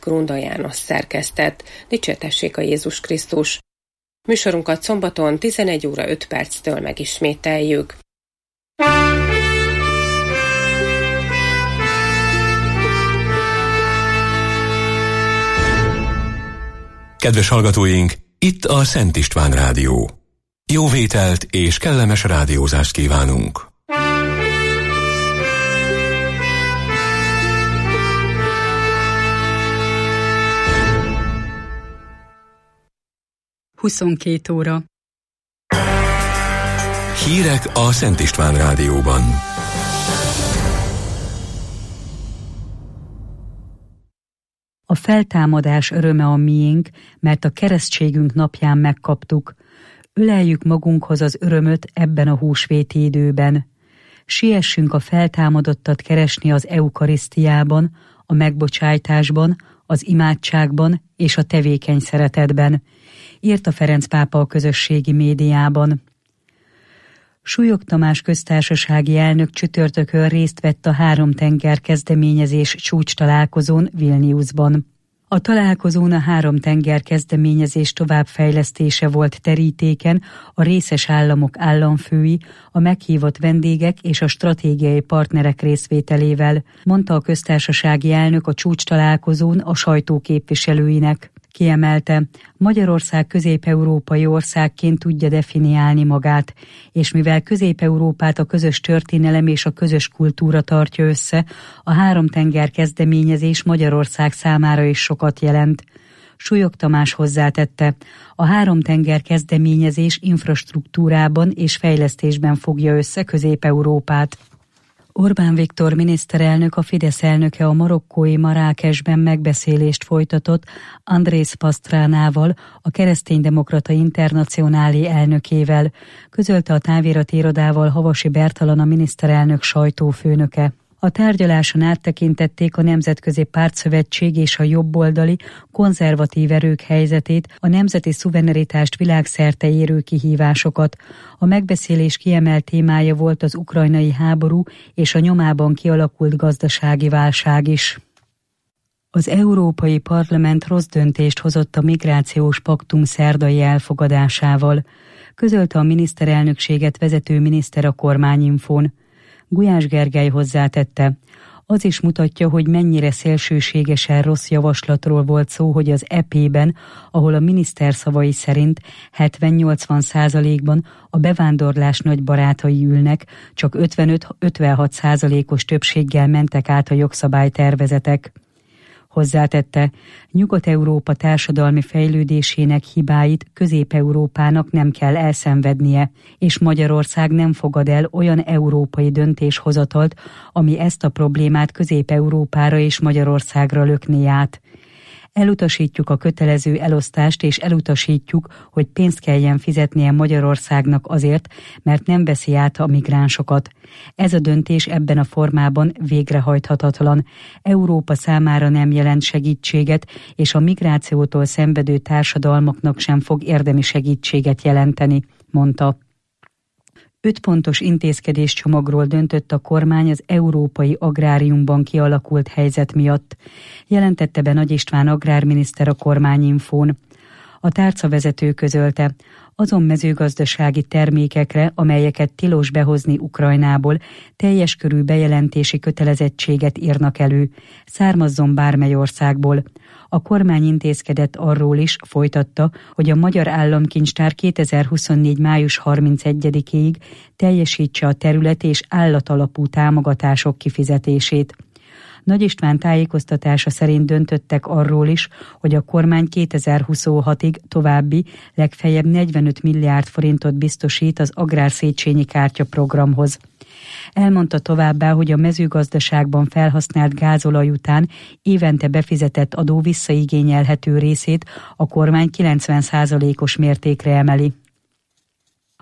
Grunda János szerkesztett. Dicsértessék a Jézus Krisztus! Műsorunkat szombaton 11 óra 5 perctől megismételjük. Kedves hallgatóink, itt a Szent István Rádió. Jó vételt és kellemes rádiózást kívánunk! Huszonkettő óra. Hírek a Szent István Rádióban. A feltámadás öröme a miénk, mert a keresztségünk napján megkaptuk. Öleljük magunkhoz az örömöt ebben a húsvéti időben. Siessünk a feltámadottat keresni az eukarisztiában, a megbocsájtásban, az imádságban és a tevékeny szeretetben, írta Ferenc pápa a közösségi médiában. Súlyog Tamás köztársasági elnök csütörtökön részt vett a 3 tenger kezdeményezés csúcstalálkozón Vilniusban. A találkozón a 3 tenger kezdeményezés továbbfejlesztése volt terítéken, a részes államok államfői, a meghívott vendégek és a stratégiai partnerek részvételével, mondta a köztársasági elnök a csúcstalálkozón a sajtó képviselőinek. Kiemelte, Magyarország közép-európai országként tudja definiálni magát, és mivel Közép-Európát a közös történelem és a közös kultúra tartja össze, a 3 tenger kezdeményezés Magyarország számára is sokat jelent. Súlyog Tamás hozzátette, a 3 tenger kezdeményezés infrastruktúrában és fejlesztésben fogja össze Közép-Európát. Orbán Viktor miniszterelnök, a Fidesz elnöke a marokkói Marrákesben megbeszélést folytatott Andrés Pastránával, a Kereszténydemokrata Internacionálé elnökével, közölte a távirati irodával Havasi Bertalan, a miniszterelnök sajtófőnöke. A tárgyaláson áttekintették a Nemzetközi Pártszövetség és a jobboldali, konzervatív erők helyzetét, a nemzeti szuverenitást világszerte érő kihívásokat. A megbeszélés kiemelt témája volt az ukrajnai háború és a nyomában kialakult gazdasági válság is. Az Európai Parlament rossz döntést hozott a migrációs paktum szerdai elfogadásával, közölte a miniszterelnökséget vezető miniszter a Kormányinfón. Gulyás Gergely hozzátette, az is mutatja, hogy mennyire szélsőségesen rossz javaslatról volt szó, hogy az EP-ben, ahol a miniszter szavai szerint 70-80%-ban a bevándorlás nagy barátai ülnek, csak 55-56%-os többséggel mentek át a jogszabálytervezetek. Hozzátette, Nyugat-Európa társadalmi fejlődésének hibáit Közép-Európának nem kell elszenvednie, és Magyarország nem fogad el olyan európai döntéshozatalt, ami ezt a problémát Közép-Európára és Magyarországra lökné át. Elutasítjuk a kötelező elosztást, és elutasítjuk, hogy pénzt kelljen fizetnie Magyarországnak azért, mert nem veszi át a migránsokat. Ez a döntés ebben a formában végrehajthatatlan. Európa számára nem jelent segítséget, és a migrációtól szenvedő társadalmaknak sem fog érdemi segítséget jelenteni, mondta. 5 pontos intézkedéscsomagról döntött a kormány az európai agráriumban kialakult helyzet miatt, jelentette be Nagy István agrárminiszter a Kormányinfón. A tárcavezető közölte, azon mezőgazdasági termékekre, amelyeket tilos behozni Ukrajnából, teljes körű bejelentési kötelezettséget írnak elő, származzon bármely országból. A kormány intézkedett arról is, folytatta, hogy a Magyar Államkincstár 2024. május 31-ig teljesítse a terület és állatalapú támogatások kifizetését. Nagy István tájékoztatása szerint döntöttek arról is, hogy a kormány 2026-ig további legfeljebb 45 milliárd forintot biztosít az Agrár-Széchenyi Kártya programhoz. Elmondta továbbá, hogy a mezőgazdaságban felhasznált gázolaj után évente befizetett adó visszaigényelhető részét a kormány 90%-os mértékre emeli.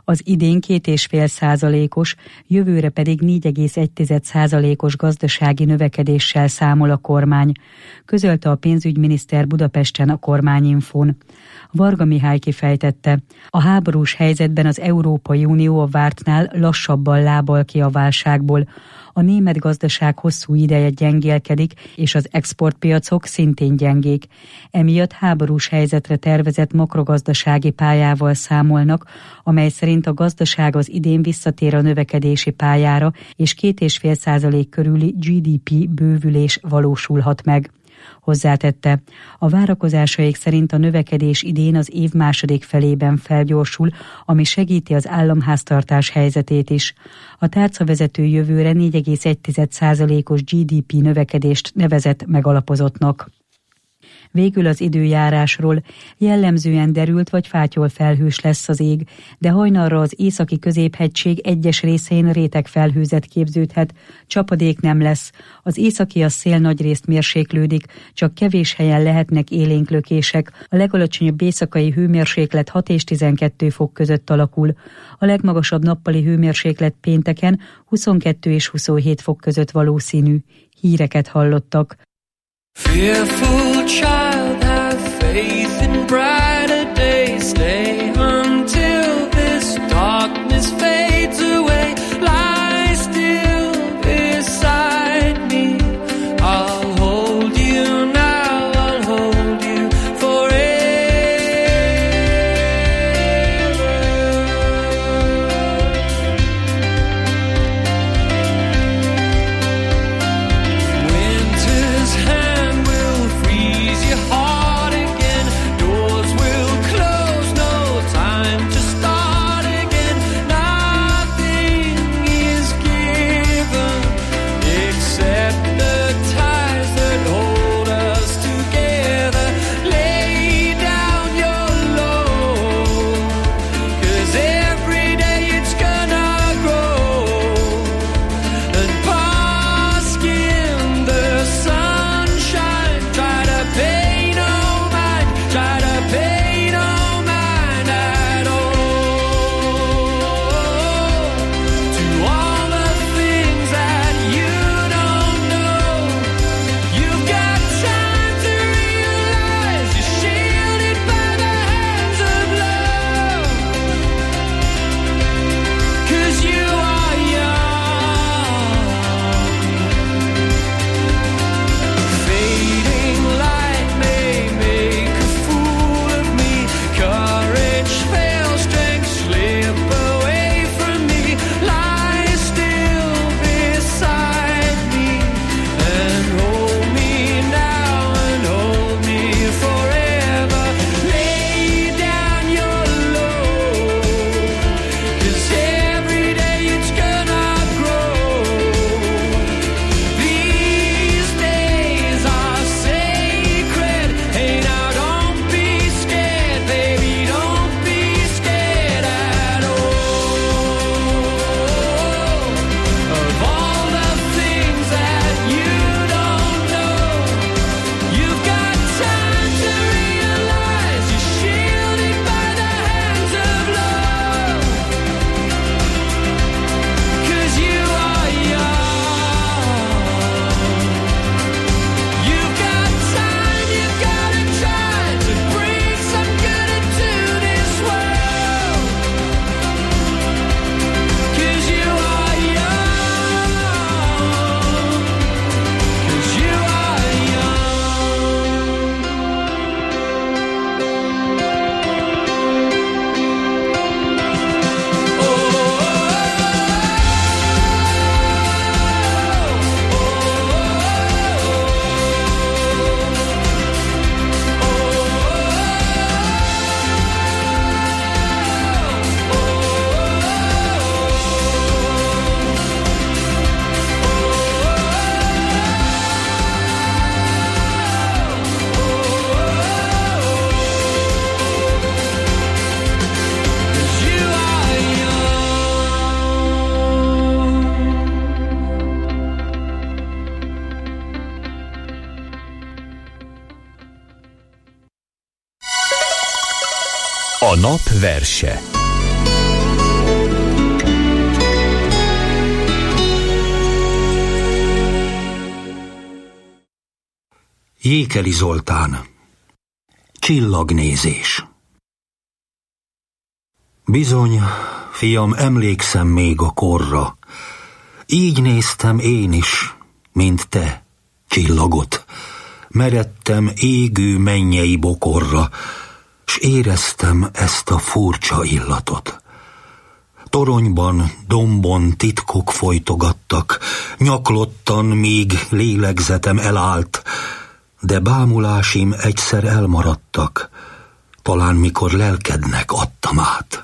Az idén 2,5%-os, jövőre pedig 4,1%-os gazdasági növekedéssel számol a kormány, közölte a pénzügyminiszter Budapesten a Kormányinfón. Varga Mihály kifejtette, a háborús helyzetben az Európai Unió a vártnál lassabban lábal ki a válságból. A német gazdaság hosszú ideje gyengélkedik, és az exportpiacok szintén gyengék. Emiatt háborús helyzetre tervezett makrogazdasági pályával számolnak, amely szerint a gazdaság az idén visszatér a növekedési pályára, és 2,5% körüli GDP bővülés valósulhat meg. Hozzátette, a várakozásaik szerint a növekedés idén az év második felében felgyorsul, ami segíti az államháztartás helyzetét is. A tárcavezető jövőre 4,1%-os GDP növekedést nevezett megalapozottnak. Végül az időjárásról: jellemzően derült vagy fátyol felhős lesz az ég, de hajnalra az északi középhegység egyes részein rétegfelhőzet képződhet, csapadék nem lesz. Az északi szél nagyrészt mérséklődik, csak kevés helyen lehetnek élénklökések. A legalacsonyabb éjszakai hőmérséklet 6 és 12 fok között alakul. A legmagasabb nappali hőmérséklet pénteken 22 és 27 fok között valószínű. Híreket hallottak. Fearful child, have faith in brighter days. Stay until this darkness fades away. Lie still beside me. I'll hold you now, I'll hold you forever. Winter's hand will freeze your heart again. Doors will close, no time to start again. Nothing is given except the ties that hold us together. Lay down your load, 'cause every day it's gonna grow. And bask in the sunshine. Try to pay no mind, try to pay no mind at all. To all the things that you don't know, you've got time to realize you're shielded by the hands of love. 'Cause you are young. Fading light may make a fool of me. Courage fails, strength slip away from me. Lie still beside me and hold me now and hold me forever. Lay down your load, 'cause every day it's gonna grow. These days are sacred. Hey now, don't be scared, baby, don't be scared at all. Of all the things that you don't know, you've got time to realize you're shielded by the hands of love. 'Cause you are young. You've got time, you've got to try to bring some good into this world. 'Cause you are young. 'Cause you are A nap verse. Jékeli Zoltán. Csillagnézés. Bizony, fiam, emlékszem még a korra. Így néztem én is, mint te, csillagot. Meredtem égő mennyei bokorra, s éreztem ezt a furcsa illatot. Toronyban, dombon titkok folytogattak, nyaklottan, míg lélegzetem elállt, de bámulásim egyszer elmaradtak, talán mikor lelkednek adtam át.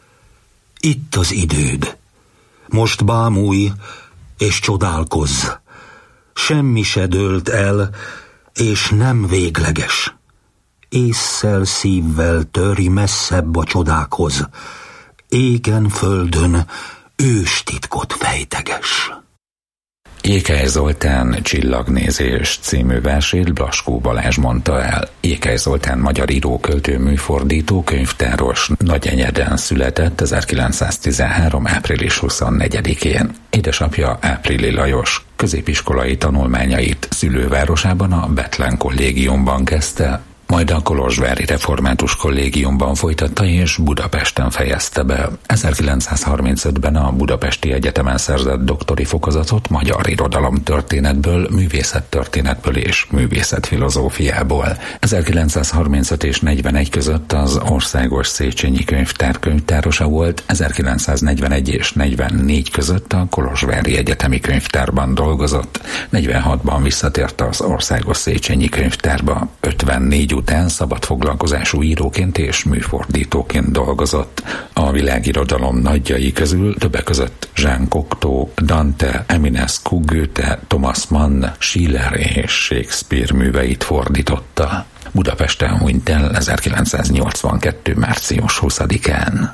Itt az időd, most bámulj és csodálkozz, semmi se dőlt el, és nem végleges. Ésszel, szívvel törj messzebb a csodákhoz, égen, földön őstitkot fejteges. Jékely Zoltán Csillagnézés című versét Blaskó Balázs mondta el. Jékely Zoltán magyar író, költő, műfordító, könyvtáros, Nagyenyeden született 1913. április 24-én. Édesapja Áprili Lajos. Középiskolai tanulmányait szülővárosában, a Bethlen kollégiumban kezdte, majd a kolozsvári református kollégiumban folytatta és Budapesten fejezte be. 1935-ben a Budapesti Egyetemen szerzett doktori fokozatot magyar irodalomtörténetből, művészettörténetből és művészetfilozófiából. 1935 és 41 között az Országos Széchenyi Könyvtár könyvtárosa volt, 1941 és 44 között a Kolozsvári Egyetemi Könyvtárban dolgozott, 46-ban visszatért az Országos Széchenyi Könyvtárba, 54 után szabadfoglalkozású íróként és műfordítóként dolgozott. A világirodalom nagyjai közül többek között Jean Cocteau, Dante, Eminescu, Goethe, Thomas Mann, Schiller és Shakespeare műveit fordította. Budapesten hunyt el 1982. március 20-án.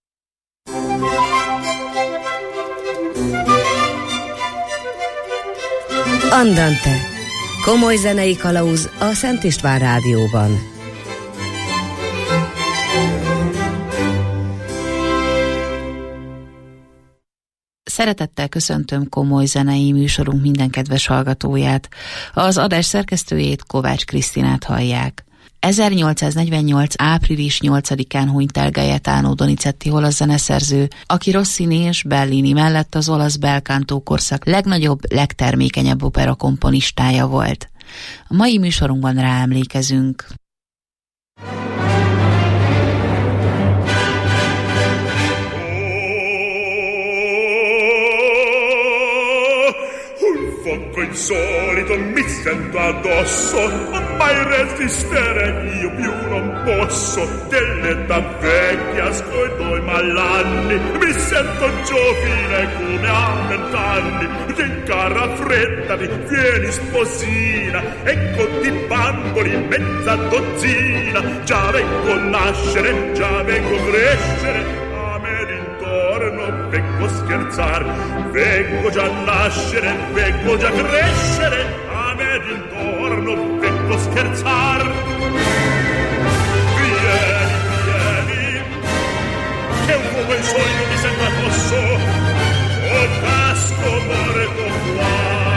Andante. Komoly zenei kalauz a Szent István Rádióban. Szeretettel köszöntöm komoly zenei műsorunk minden kedves hallgatóját. Az adás szerkesztőjét, Kovács Krisztinát hallják. 1848. április 8-án hunyt el Gaetano Donizetti olasz zeneszerző, aki Rossini és Bellini mellett az olasz belkántó korszak legnagyobb, legtermékenyebb opera komponistája volt. A mai műsorunkban ráemlékezünk. Insolito mi sento addosso, mai resistere io più non posso. Dell'età vecchia scordo i malanni, mi sento giovine come a 20 anni. Che cara freddati, vieni sposina, ecco di bamboli mezza dozzina. Già vengo a nascere, già vengo a crescere, a me d'intorno vengo a scherzar. Vengo già a nascere, vengo già a crescere, a me d'intorno vengo a scherzar. Vieni, vieni, che un uomo in sogno mi sembra addosso, o casco morto qua.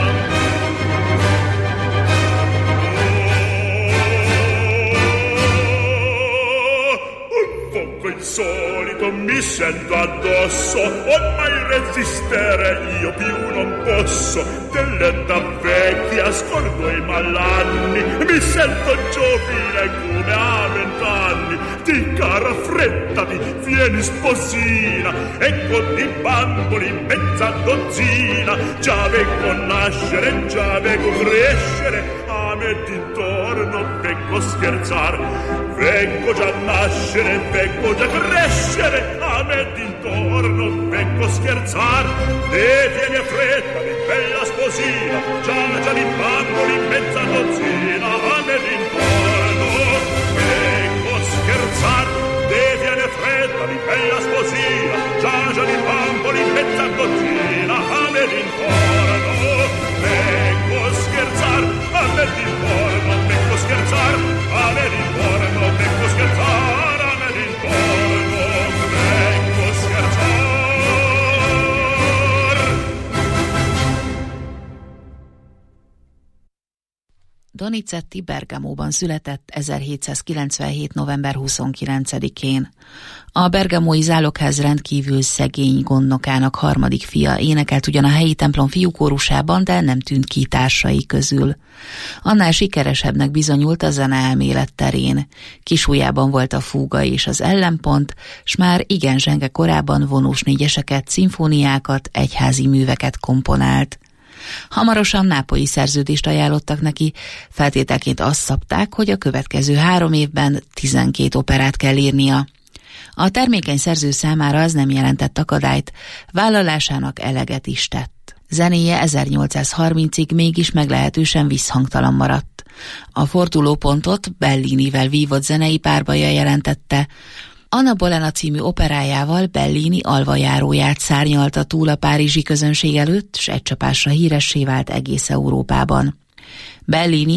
Insolito mi sento addosso, ormai resistere io più non posso. Dell'età vecchia scordo i malanni, mi sento giovine come a 20 anni. Di cara freddati, vieni sposina, ecco di bamboli mezza dozzina. Già vengo a nascere, già vengo a crescere, a me d'intorno vengo a scherzar. Vengo già a nascere, vengo già a crescere, a me d'intorno vengo a scherzar. E vieni a freddati, bella sposina, già di bamboli mezza dozzina, a me d'intorno vengo a scherzar. E vieni a freddati, bella sposina, già di bamboli mezza dozzina, a me d'intorno vengo a scherzar. A me d'intorno vengo a scherzar, a me d'intorno vengo a scherzar, a me d'intorno vengo a scherzar. Donizetti Bergamóban született 1797. november 29-én. A bergamói zálogház rendkívül szegény gondnokának harmadik fia, énekelt ugyan a helyi templom fiúkórusában, de nem tűnt ki társai közül. Annál sikeresebbnek bizonyult a zeneelmélet terén. Kisujjában volt a fúga és az ellenpont, s már igen zsenge korában vonós négyeseket, szimfóniákat, egyházi műveket komponált. Hamarosan nápolyi szerződést ajánlottak neki, feltételként azt szabták, hogy a következő 3 évben 12 operát kell írnia. A termékeny szerző számára ez nem jelentett akadályt, vállalásának eleget is tett. Zenéje 1830-ig mégis meglehetősen visszhangtalan maradt. A fordulópontot Bellinivel vívott zenei párbaja jelentette. Anna Bolena című operájával Bellini alvajáróját szárnyalta túl a párizsi közönség előtt, s egy csapásra híressé vált egész Európában. Bellini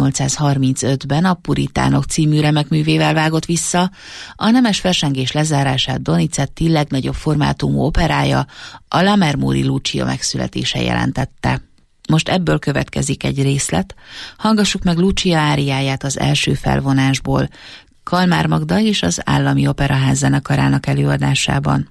1835-ben a Puritánok című remekművével vágott vissza, a nemes versengés lezárását Donizetti legnagyobb formátumú operája, a Lammermoori Lucia megszületése jelentette. Most ebből következik egy részlet, hallgassuk meg Lucia áriáját az első felvonásból, Kalmár Magda és az Állami Operaház zenekarának előadásában.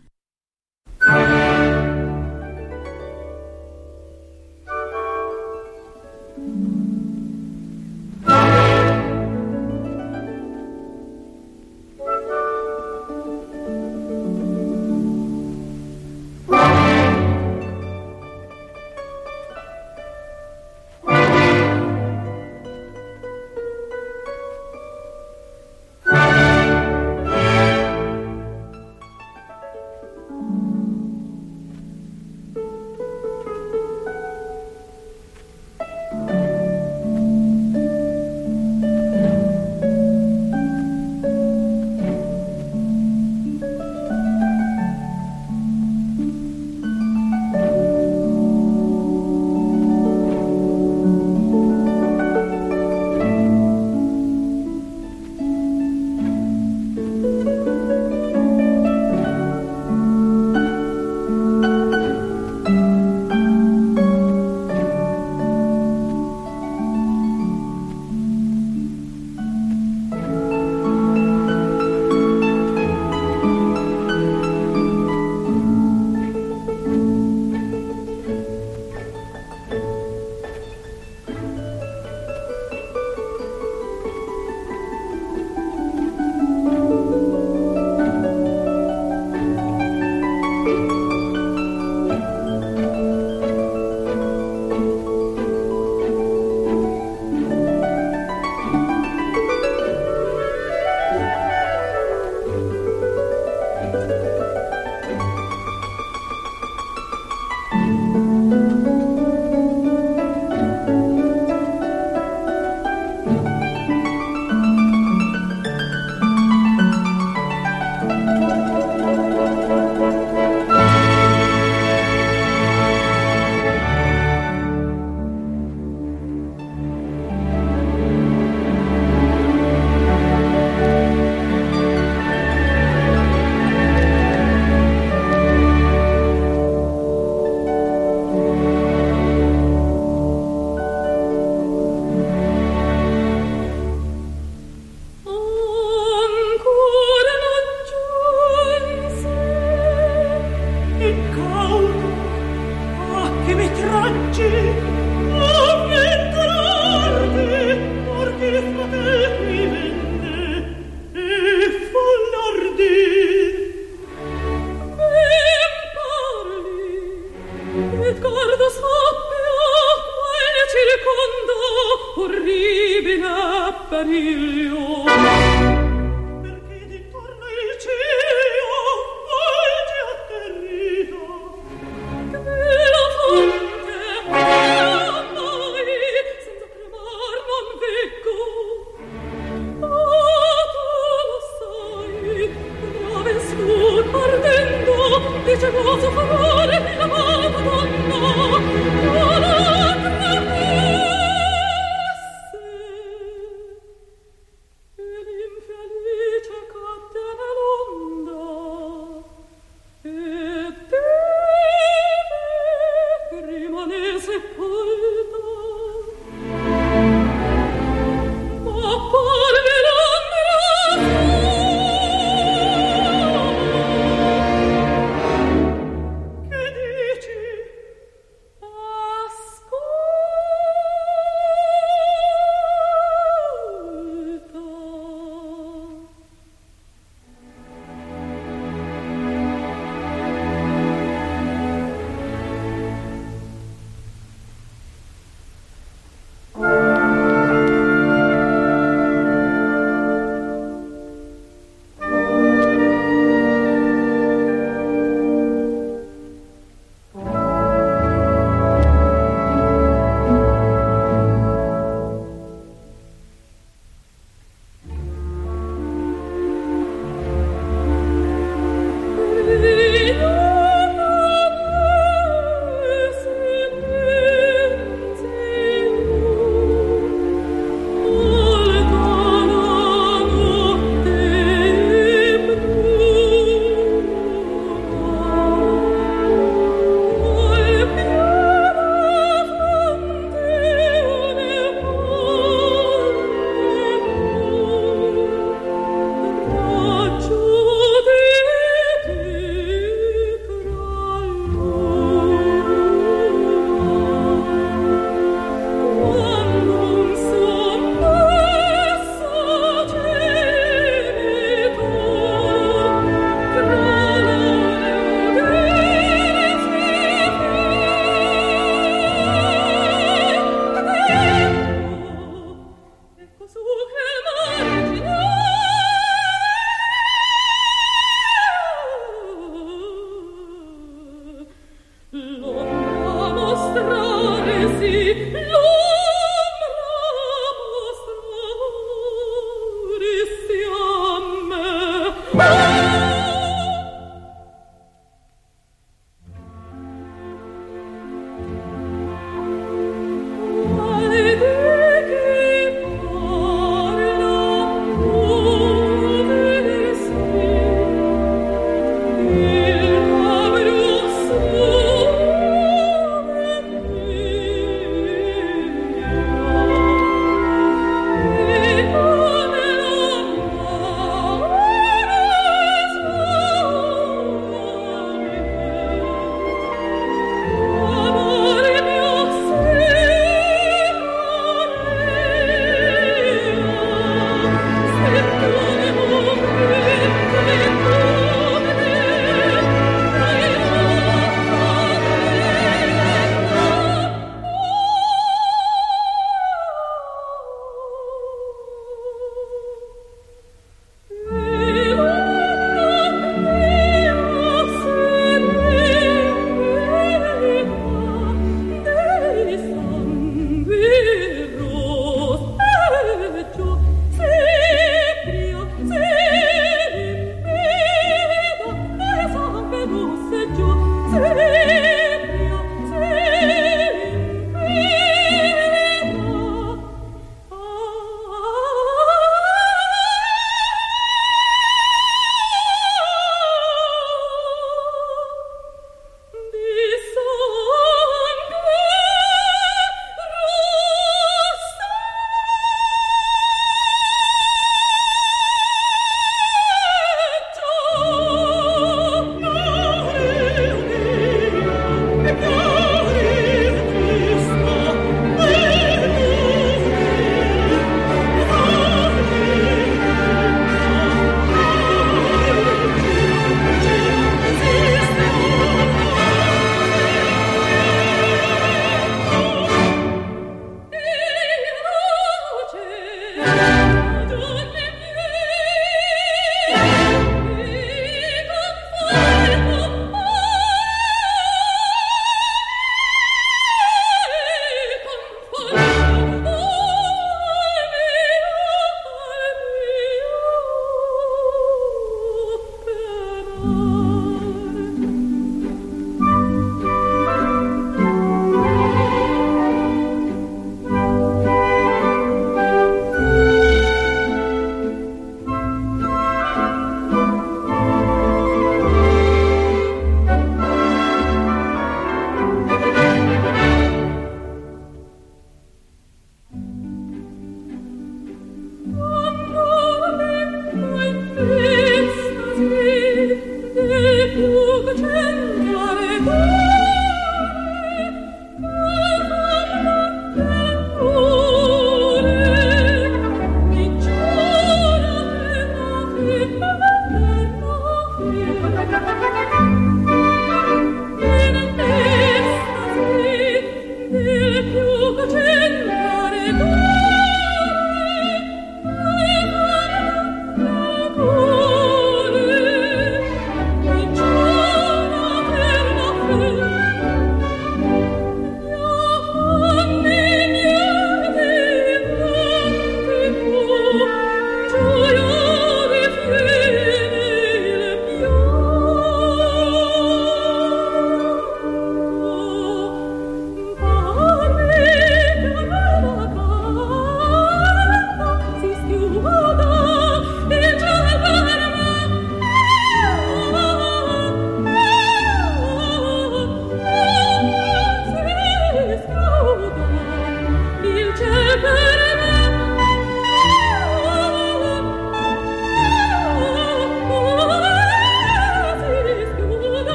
L'inferno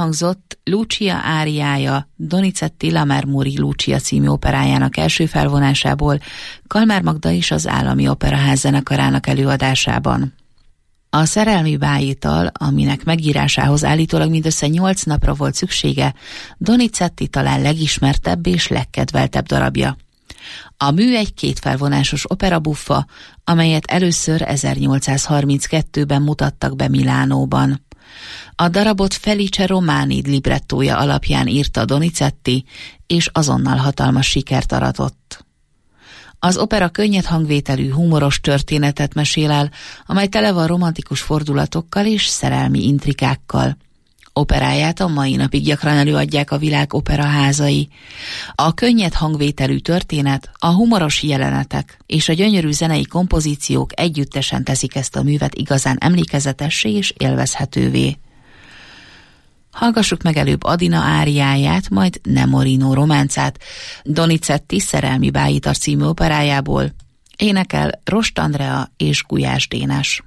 elhangzott Lucia áriája Donizetti Lammermoori Lucia című operájának első felvonásából, Kalmár Magda is az Állami Operaház zenekarának előadásában. A szerelmi bájital, aminek megírásához állítólag mindössze 8 napra volt szüksége, Donizetti talán legismertebb és legkedveltebb darabja. A mű egy kétfelvonásos operabuffa, amelyet először 1832-ben mutattak be Milánóban. A darabot Felice Romani librettója alapján írta Donizetti, és azonnal hatalmas sikert aratott. Az opera könnyed hangvételű, humoros történetet mesél el, amely tele van romantikus fordulatokkal és szerelmi intrikákkal. Operáját a mai napig gyakran előadják a világ operaházai. A könnyed hangvételű történet, a humoros jelenetek és a gyönyörű zenei kompozíciók együttesen teszik ezt a művet igazán emlékezetessé és élvezhetővé. Hallgassuk meg előbb Adina áriáját, majd Nemorino románcát, Donizetti Szerelmi bájitar című operájából. Énekel Rost Andrea és Gulyás Dénes.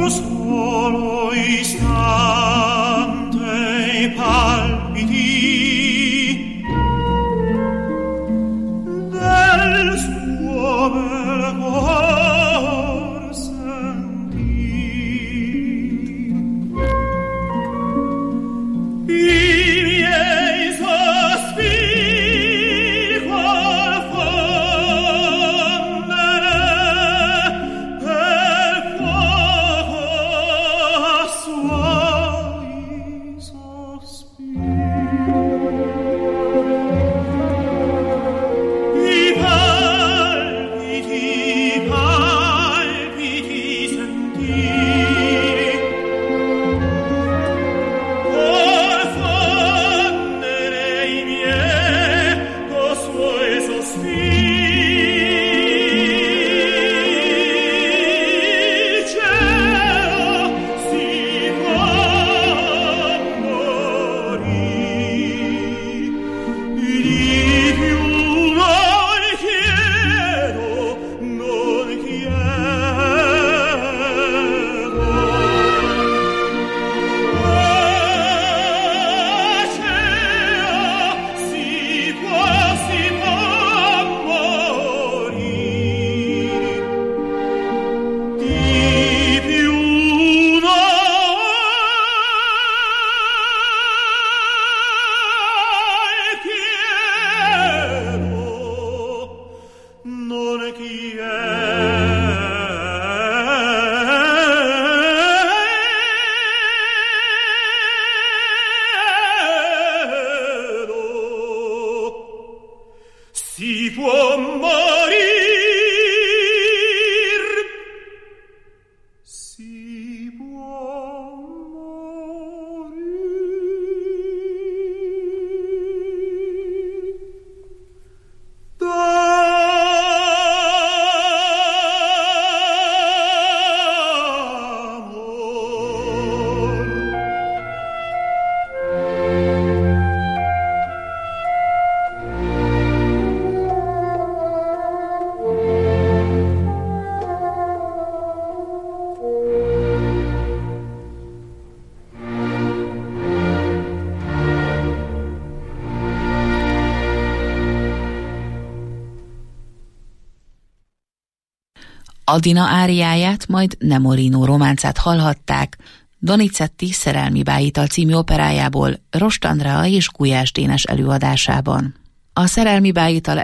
Adina áriáját, majd Nemorino románcát hallhatták Donizetti Szerelmi bájital című operájából Rost Andrea és Gulyás Dénes előadásában. A Szerelmi bájital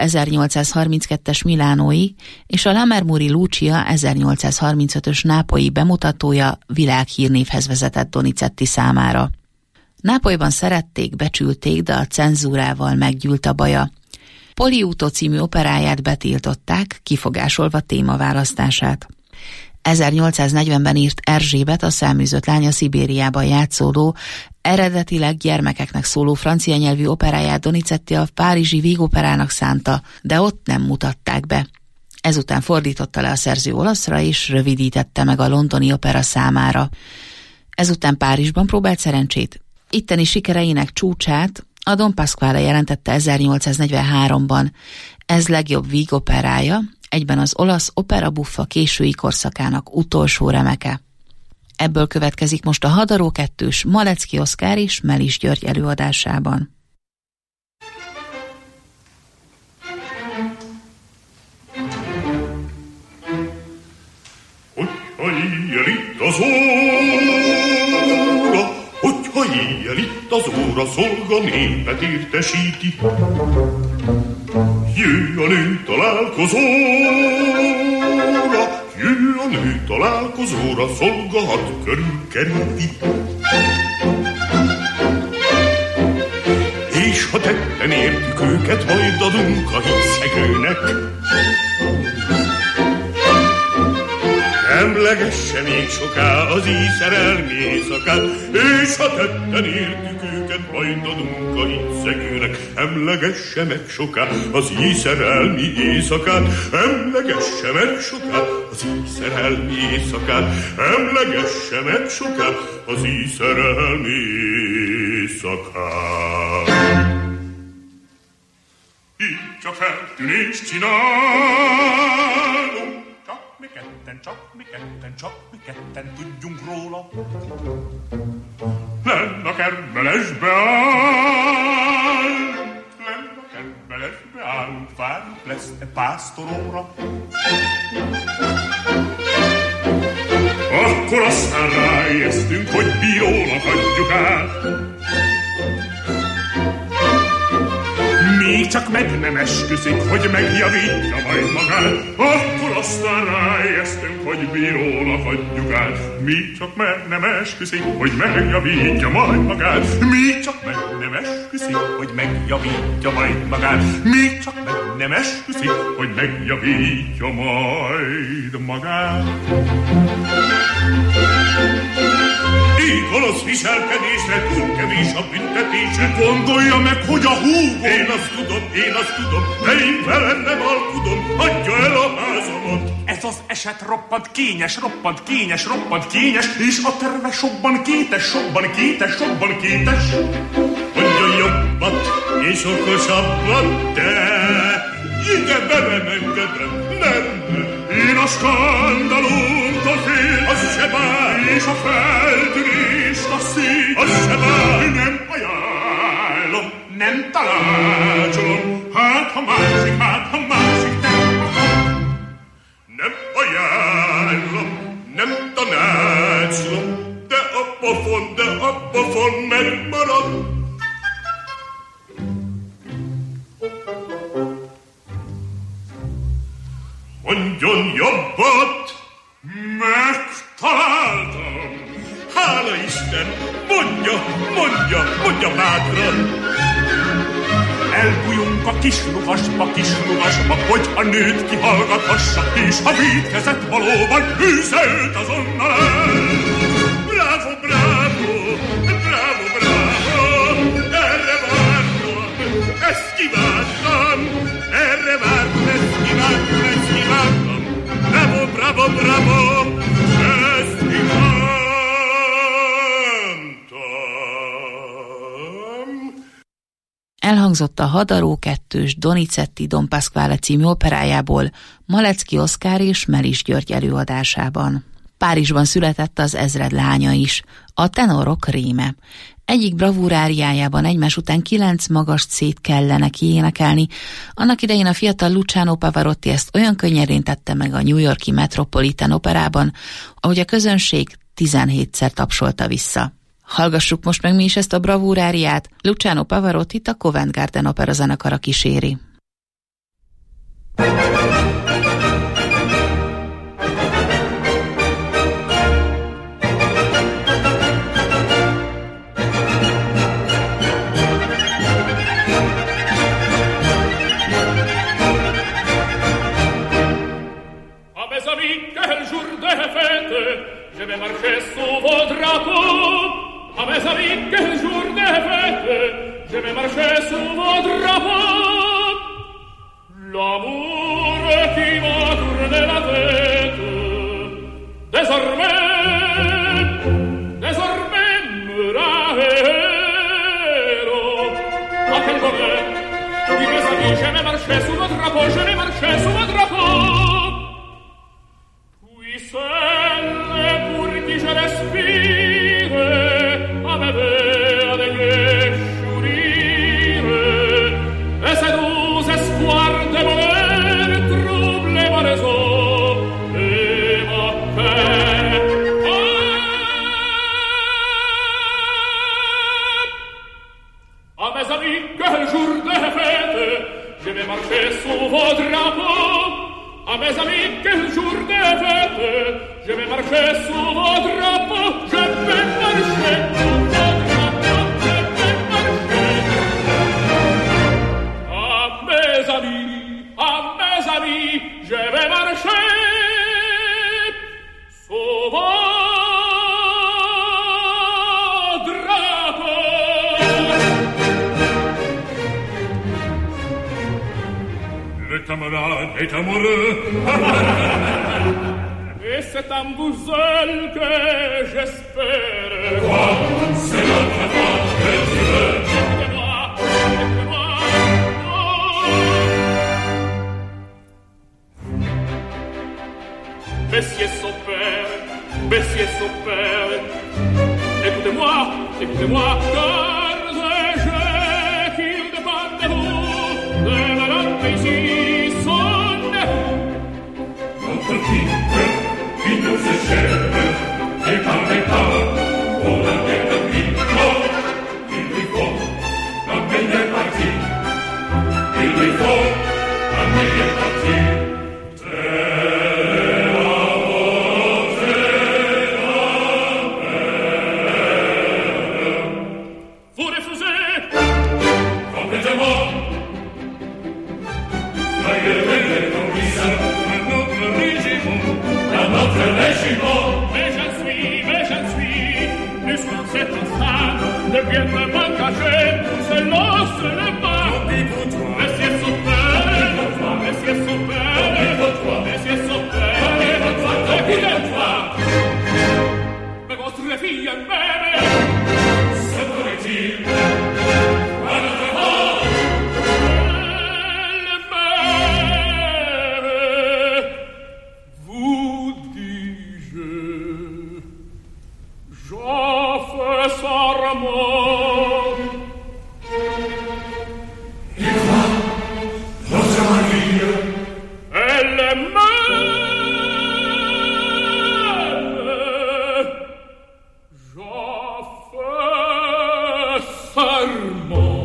1832-es milánói és a Lammermoori Lucia 1835-ös nápolyi bemutatója világhírnévhez vezetett Donizetti számára. Nápolyban szerették, becsülték, de a cenzúrával meggyűlt a baja. Poliuto című operáját betiltották, kifogásolva témaválasztását. 1840-ben írt Erzsébet, a Száműzött lánya Szibériában játszódó, eredetileg gyermekeknek szóló francia nyelvű operáját Donizetti a párizsi Vígoperának szánta, de ott nem mutatták be. Ezután fordította le a szerző olaszra és rövidítette meg a londoni opera számára. Ezután Párizsban próbált szerencsét. Itteni sikereinek csúcsát a Don Pasquale jelentette 1843-ban. Ez legjobb vígoperája, egyben az olasz opera buffa késői korszakának utolsó remeke. Ebből következik most a Hadaró kettős Malecki Oszkár és Melis György előadásában. Hogyha éjjel itt az óra, hogyha éjjel itt az óra, szolga népet értesíti. Jő a nő találkozóra, jő a nő találkozóra, szolga hat körül keríti. És ha tetten értük őket, majd adunk a hitszegőnek. Emlegesse még soká az ízszerelmi éjszakát, és ha tetten értük őket, majd adunk a hitszegőnek. Emlegesse meg soká az ízszerelmi éjszakát, emlegesse meg soká az ízszerelmi éjszakát, emlegesse meg soká az ízszerelmi éjszakát. Így csak feltűnést csinálunk, csak mi ketten tudjunk róla. Lenn a kertmelesbe áll, várunk lesz pásztoróra. Akkor aztán ráijesztünk, hogy bírónak adjuk át. Még csak meg nem esküszik, hogy megjavítja majd magát. Akkor aztán ráijesztünk, hogy bírónak adjuk át. Még csak meg nem esküszik, hogy megjavítja majd magát. Még csak meg nem esküszik, hogy megjavítja majd magát. Még csak meg nem esküszik, hogy megjavítja majd magát. Így gonosz viselkedésre túl kevés a büntetése. Gondolja meg, hogy a húgom. Én azt tudom, de én velem nem alkudom. Hagyja el a házamat. Ez az eset roppant kényes, és a terve sokban kétes. Mondja jobbat és okosabbat, de ide belemengedem, nem. Én a skandalumtól fél, az se bár, és a feltűnést a szív, az se bár. Nem ajánlom, nem tanácsolom, hát ha másik, nem ajánlom, nem tanácsolom, de a pofon megmarad. Mondjon jobbat, megtaláltam. Hála Isten, mondja bátran. Elbújunk a kis ruvasba, hogy a nőt kihallgathassa, és ha vétkezett valóban, hűzelt azonnal el. Bravo, erre vártam, ezt kívántam. Bravo, ezt kívántam. Elhangzott a Hadaró 2-s Donizetti Don Pasquale című operájából Malecki Oszkár és Melis György előadásában. Párizsban született az ezredlánya is, a tenorok réme. Egyik bravúráriájában egymás után 9 magas C-t kellene kiénekelni. Annak idején a fiatal Luciano Pavarotti ezt olyan könnyedén tette meg a New York-i Metropolitan Operában, ahogy a közönség 17-szer tapsolta vissza. Hallgassuk most meg mi is ezt a bravúráriát. Luciano Pavarottit a Covent Garden Opera zenekara kíséri. Je vais marcher sous vos drapeaux. À mes amis, quel jour de fête. Je vais marcher sous vos drapeaux. L'amour qui m'a tourné la tête. Désormais me raero. À quel bonheur. Oui, mes amis, je vais marcher sous vos drapeaux. Je vais marcher sous vos drapeaux. Puisselle pour qui je respire, à me ver déchourir, et ces doux espoirs de bonheur troublent ma raison et ma peine. À mes amis, quel jour de fête, je vais marcher sous vos drapeaux. À mes amis, quel jour de fête, je vais marcher sous vos drapeaux, je vais marcher sous vos drapeaux, je vais marcher. À mes amis, je vais marcher sous vos drapeaux. Le camarade est amoureux. Et c'est un vous seul que j'espère. Quoi? C'est notre voix que tu veux. Écoutez-moi. Oh. son père. Écoutez-moi, écoutez-moi, car j'ai qu'il dépend de vous, de Madame Paisy sonne. Notre fille, qui nous est chère, et parlez pas, pour la guerre de Pico, il lui faut la meilleure partie. Il lui faut la meilleure partie. Vous refusez? Complètement. Soyez les commissaires à notre régiment. À notre régiment. Mais j'en suis, puisqu'on s'est ensemble, ne vienne pas cacher, se lance le bas. Monsieur son père, monsieur son père, monsieur son père, écoutez-moi. Mais votre fille même, se pourrait-il à notre elle-même, vous dis-je, j'en fais serment. Et quoi, notre Marie, Elle-même, j'en fais serment.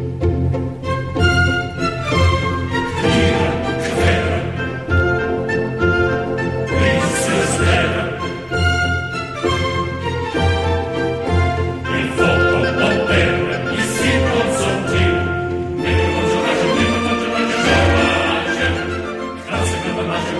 il faut qu'on opère ici pour sortir. Mais le bonjourage, grâce à dommage,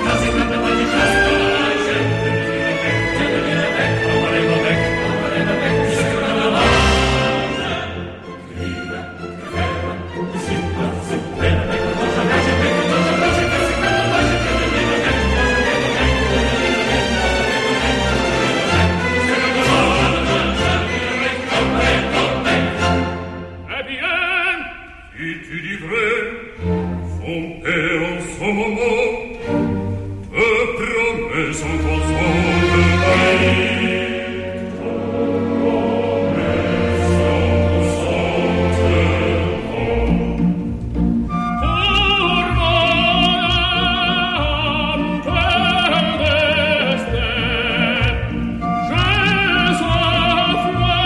Eh bien, si tu dis vrai, son père en ce moment te promet son consentement. pour mon destin, j'ai soif,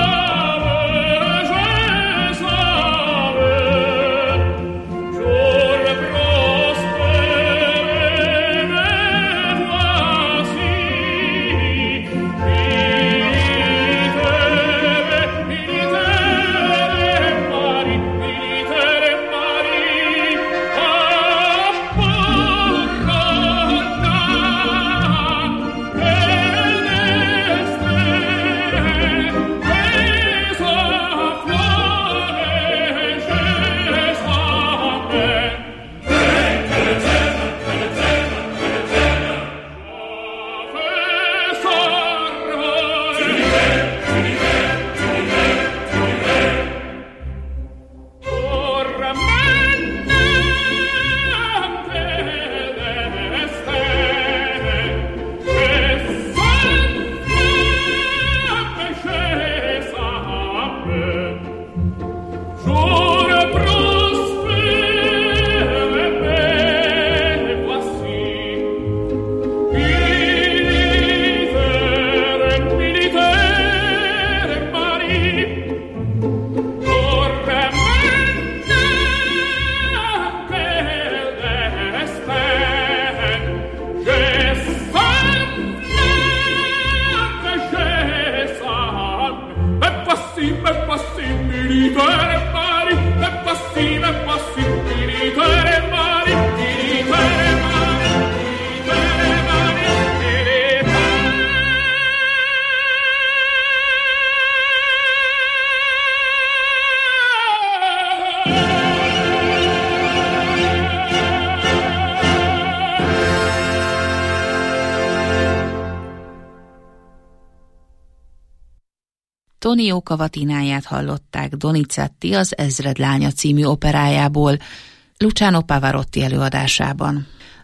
j'ai soif, jour prospère, me voici, Tonio Cavatináját hallották Donizetti az Ezred lánya című operájából, Luciano Pavarotti előadásában.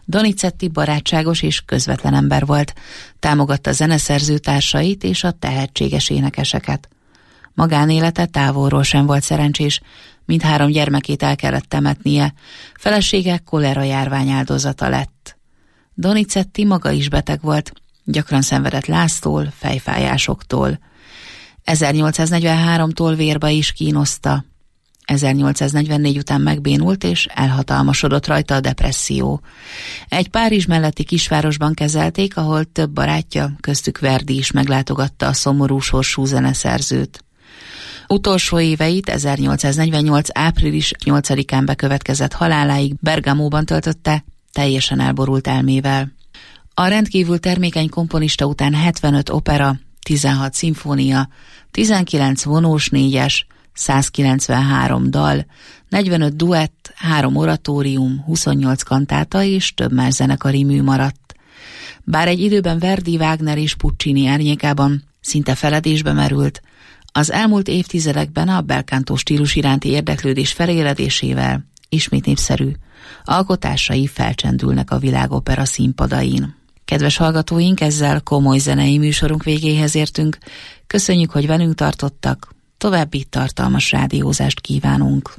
Donizetti barátságos és közvetlen ember volt, támogatta zeneszerző társait és a tehetséges énekeseket. Magánélete távolról sem volt szerencsés, mindhárom gyermekét el kellett temetnie, felesége kolera járvány áldozata lett. Donizetti maga is beteg volt, gyakran szenvedett láztól, fejfájásoktól. 1843-tól vérbe is kínozta. 1844 után megbénult és elhatalmasodott rajta a depresszió. Egy Párizs melletti kisvárosban kezelték, ahol több barátja, köztük Verdi is meglátogatta a szomorú sorsú zeneszerzőt. Utolsó éveit 1848. április 8-án bekövetkezett haláláig Bergamóban töltötte, teljesen elborult elmével. A rendkívül termékeny komponista után 75 opera, 16 szimfónia, 19 vonós négyes, 193 dal, 45 duett, 3 oratórium, 28 kantáta és több más zenekari mű maradt. Bár egy időben Verdi, Wagner és Puccini árnyékában szinte feledésbe merült, az elmúlt évtizedekben a belcanto stílus iránti érdeklődés feléledésével ismét népszerű, alkotásai felcsendülnek a világopera színpadain. Kedves hallgatóink, ezzel komoly zenei műsorunk végéhez értünk. Köszönjük, hogy velünk tartottak, további tartalmas rádiózást kívánunk.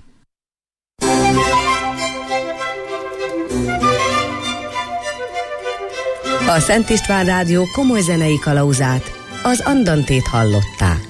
A Szent István Rádió komoly zenei kalauzát, az Andantét hallották.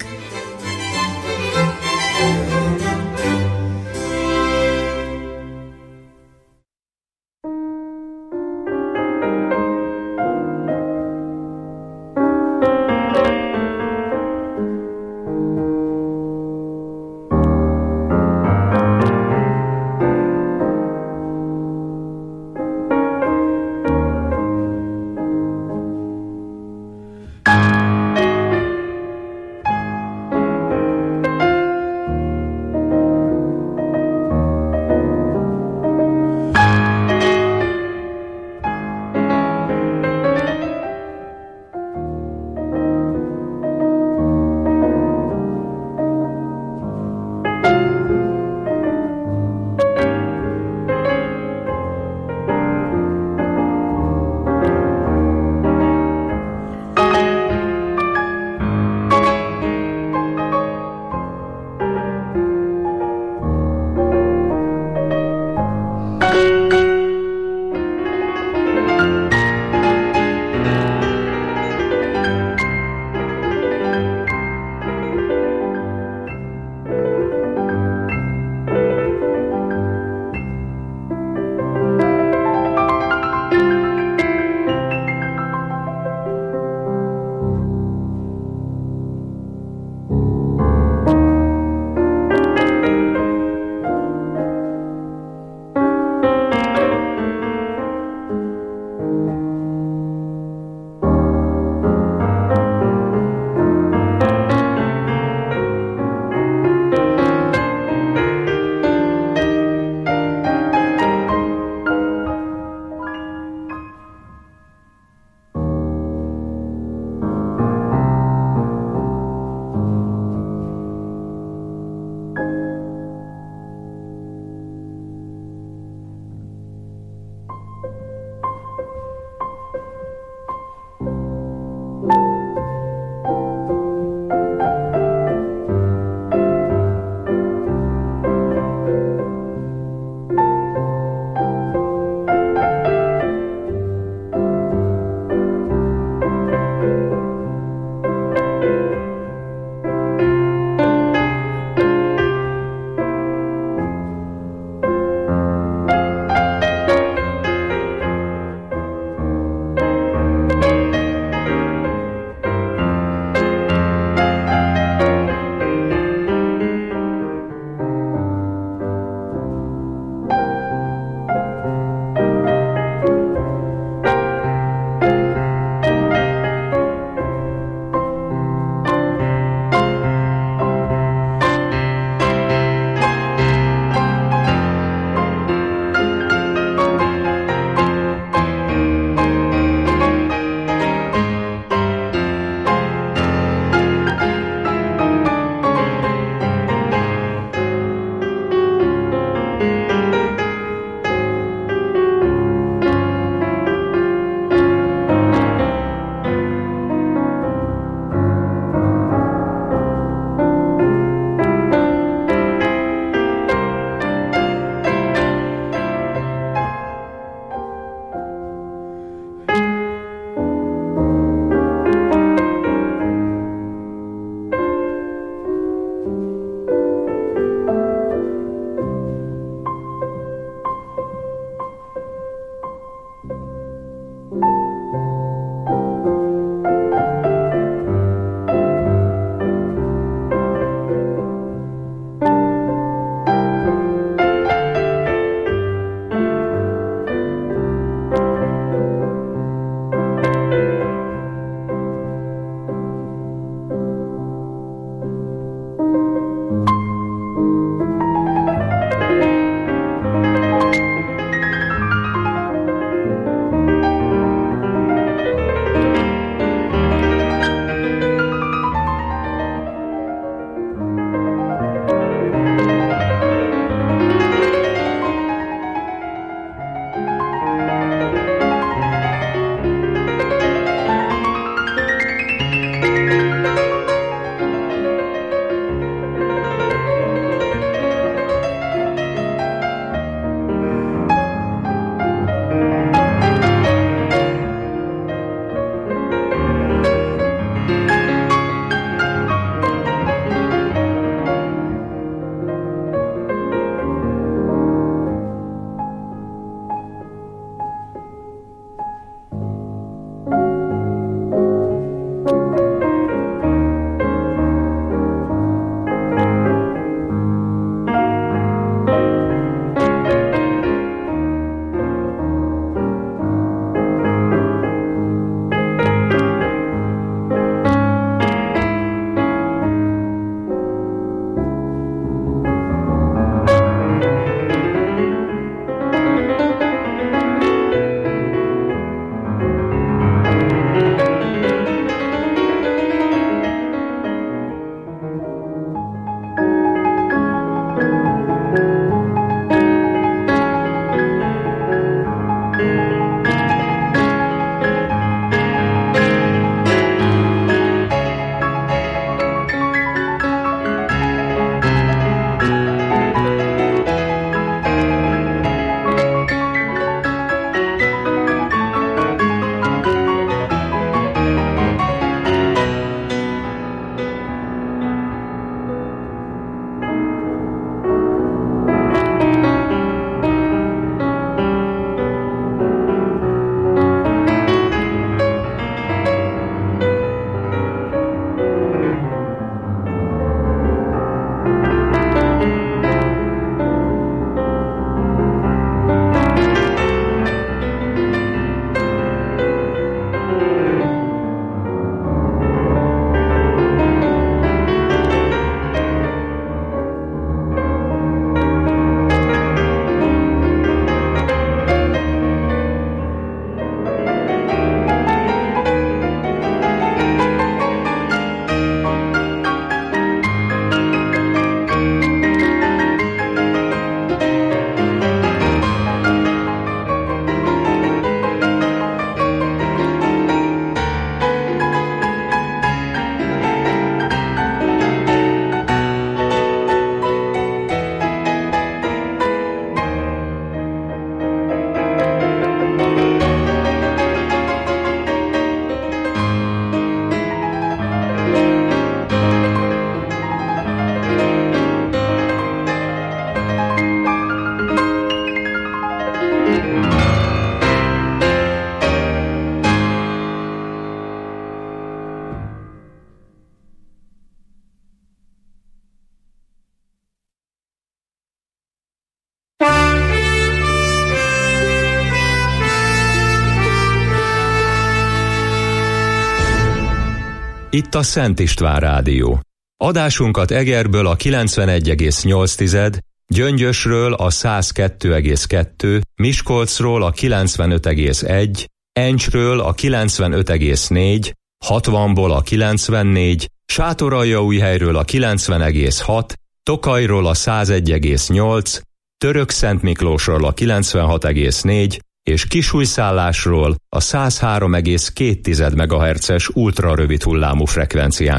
Itt a Szent István Rádió. Adásunkat Egerből a 91,8, Gyöngyösről a 102,2, Miskolcról a 95,1, Encsről a 95,4, 60-ból a 94, Sátoraljaújhelyről a 90,6, Tokajról a 101,8, Törökszentmiklósról a 96,4 és Kisújszállásról a 103,2 MHz-es ultrarövid hullámú frekvencián